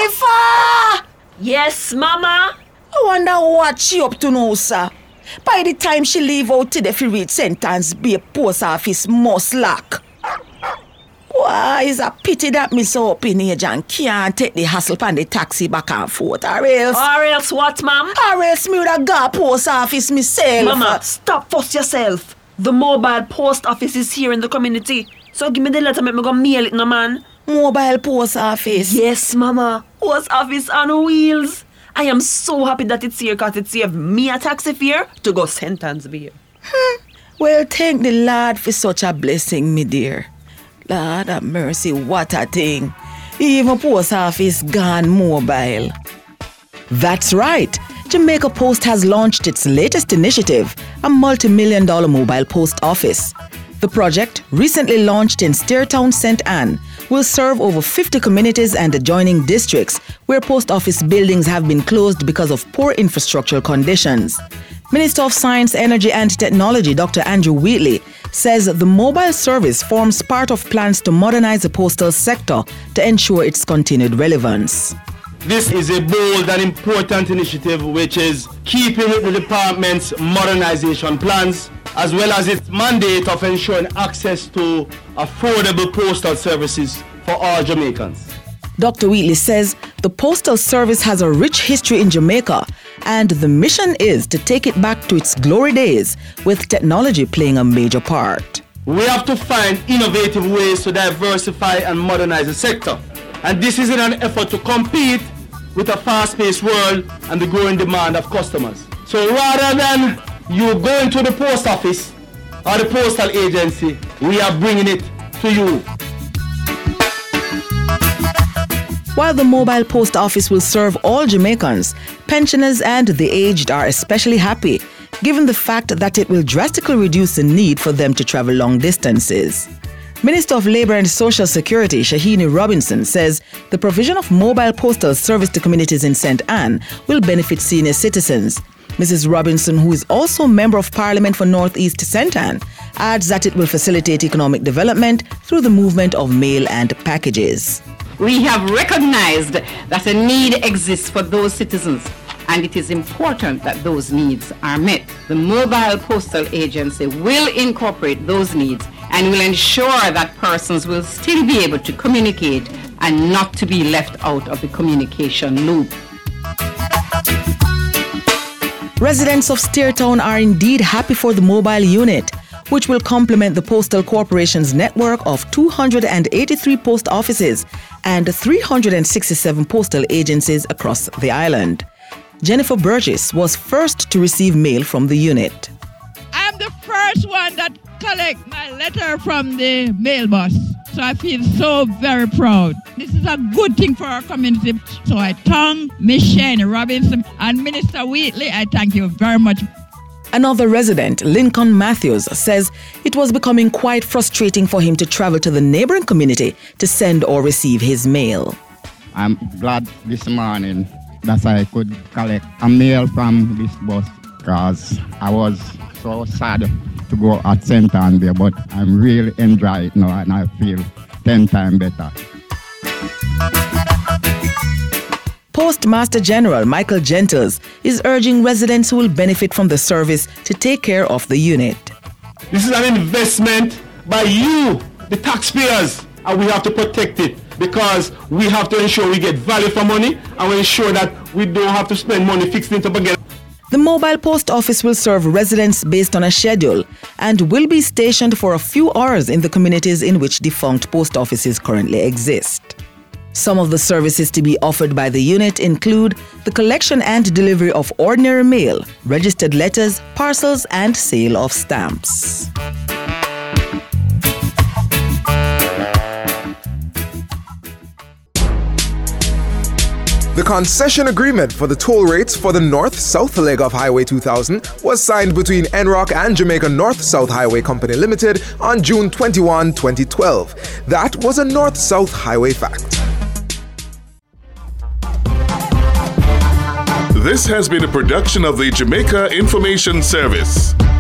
Jennifer! Yes, Mama? I wonder what she up to now, sir. By the time she leave out today for read sentence, be a post office must lock. Why, it's a pity that me so up in age and can't take the hassle from the taxi back and forth. Or else What, Ma'am? Or else me would have got post office myself. Mama, stop fuss yourself. The mobile post office is here in the community. So give me the letter, make me go mail it, no man. Mobile post office? Yes, Mama. Post office on wheels. I am so happy that it's here because it saved me a taxi fare to go sentence here. Well, thank the Lord for such a blessing, me dear. Lord have mercy, what a thing. Even post office gone mobile. That's right. Jamaica Post has launched its latest initiative, a multi-million-dollar mobile post office. The project, recently launched in Steertown, St. Ann, will serve over 50 communities and adjoining districts where post office buildings have been closed because of poor infrastructural conditions. Minister of Science, Energy and Technology, Dr. Andrew Wheatley, says the mobile service forms part of plans to modernize the postal sector to ensure its continued relevance. This is a bold and important initiative which is keeping with the department's modernization plans as well as its mandate of ensuring access to affordable postal services for all Jamaicans. Dr. Wheatley says the postal service has a rich history in Jamaica and the mission is to take it back to its glory days with technology playing a major part. We have to find innovative ways to diversify and modernize the sector. And this is in an effort to compete with a fast-paced world and the growing demand of customers. So rather than you going to the post office or the postal agency, we are bringing it to you. While the mobile post office will serve all Jamaicans, pensioners and the aged are especially happy, given the fact that it will drastically reduce the need for them to travel long distances. Minister of Labour and Social Security, Shahini Robinson, says the provision of mobile postal service to communities in St. Ann will benefit senior citizens. Mrs. Robinson, who is also Member of Parliament for North East St. Ann, adds that it will facilitate economic development through the movement of mail and packages. We have recognized that a need exists for those citizens, and it is important that those needs are met. The mobile postal agency will incorporate those needs and will ensure that persons will still be able to communicate and not to be left out of the communication loop. Residents of Steertown are indeed happy for the mobile unit, which will complement the Postal Corporation's network of 283 post offices and 367 postal agencies across the island. Jennifer Burgess was first to receive mail from the unit. I'm the first one that collect my letter from the mailbox, so I feel so very proud. This is a good thing for our community, so I thank Ms. Shahini Robinson and Minister Wheatley. I thank you very much. Another resident, Lincoln Matthews, says it was becoming quite frustrating for him to travel to the neighboring community to send or receive his mail. I'm glad this morning that I could collect a mail from this bus because I was so sad to go at St. Ann there, but I'm really enjoying it now and I feel 10 times better. Postmaster General Michael Gentles is urging residents who will benefit from the service to take care of the unit. This is an investment by you, the taxpayers, and we have to protect it because we have to ensure we get value for money and we ensure that we don't have to spend money fixing it up again. The mobile post office will serve residents based on a schedule and will be stationed for a few hours in the communities in which defunct post offices currently exist. Some of the services to be offered by the unit include the collection and delivery of ordinary mail, registered letters, parcels, and sale of stamps. The concession agreement for the toll rates for the north-south leg of Highway 2000 was signed between NROC and Jamaica North-South Highway Company Limited on June 21, 2012. That was a north-south highway fact. This has been a production of the Jamaica Information Service.